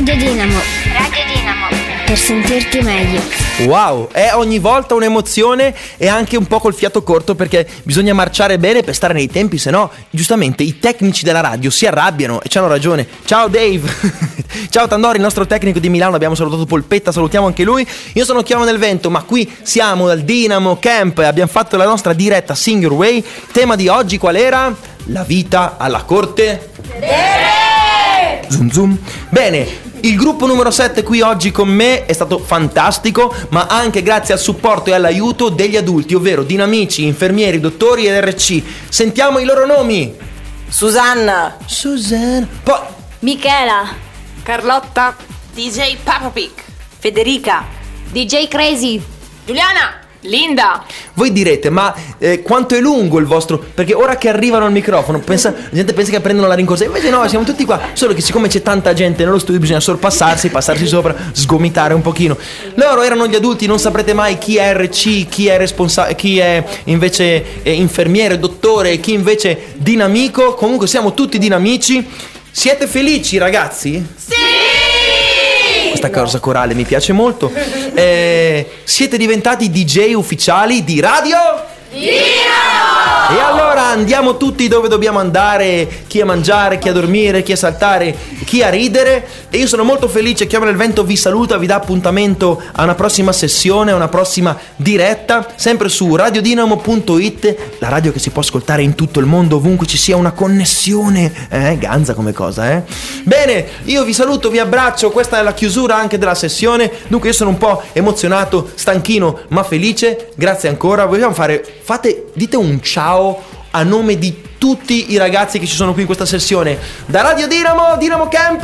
Radio Dinamo. Per sentirti meglio. Wow, è ogni volta un'emozione e anche un po' col fiato corto, perché bisogna marciare bene per stare nei tempi, se no giustamente i tecnici della radio si arrabbiano e c'hanno ragione. Ciao Dave. Ciao Tandori, il nostro tecnico di Milano, abbiamo salutato Polpetta, salutiamo anche lui. Io sono Chioma nel Vento, ma qui siamo dal Dinamo Camp e abbiamo fatto la nostra diretta Sing Your Way. Il tema di oggi qual era? La vita alla corte Zoom zoom. Bene, il gruppo numero 7 qui oggi con me è stato fantastico, ma anche grazie al supporto e all'aiuto degli adulti, ovvero dinamici, infermieri, dottori ed RC. Sentiamo i loro nomi. Susanna, Poi Michela, Carlotta, DJ Papa Pig, Federica, DJ Crazy, Giuliana, Linda. voi direte, ma quanto è lungo il vostro? Perché ora che arrivano al microfono, la gente pensa che prendono la rincorsa. Invece no, siamo tutti qua. Solo che siccome c'è tanta gente nello studio, bisogna sorpassarsi, passarsi sopra, sgomitare un pochino. Loro erano gli adulti, non saprete mai chi è RC, chi è responsabile, chi è invece infermiere, dottore, chi invece dinamico. Comunque siamo tutti dinamici. Siete felici, ragazzi? Questa cosa corale mi piace molto. Siete diventati DJ ufficiali di Radio Dinamo! E allora andiamo tutti dove dobbiamo andare, chi a mangiare, chi a dormire, chi a saltare, chi a ridere. E io sono molto felice. Chiama nel Vento vi saluta, vi dà appuntamento a una prossima sessione, a una prossima diretta, sempre su radiodinamo.it, la radio che si può ascoltare in tutto il mondo, ovunque ci sia una connessione. Ganza come cosa, Bene, io vi saluto, vi abbraccio. Questa è la chiusura anche della sessione. Dunque io sono un po' emozionato, stanchino ma felice. Grazie ancora. Vogliamo dite un ciao a nome di tutti i ragazzi che ci sono qui in questa sessione. Da Radio Dinamo, Dinamo Camp.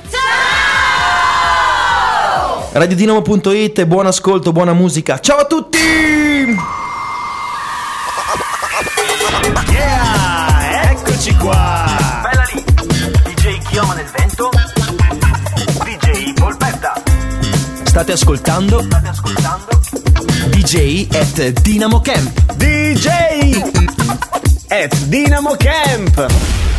Ciao! Radiodinamo.it, buon ascolto, buona musica. Ciao a tutti! Yeah, eccoci qua. Bella lì. DJ Chioma nel Vento. DJ Polpetta. State ascoltando DJ at Dinamo Camp. DJ at Dinamo Camp.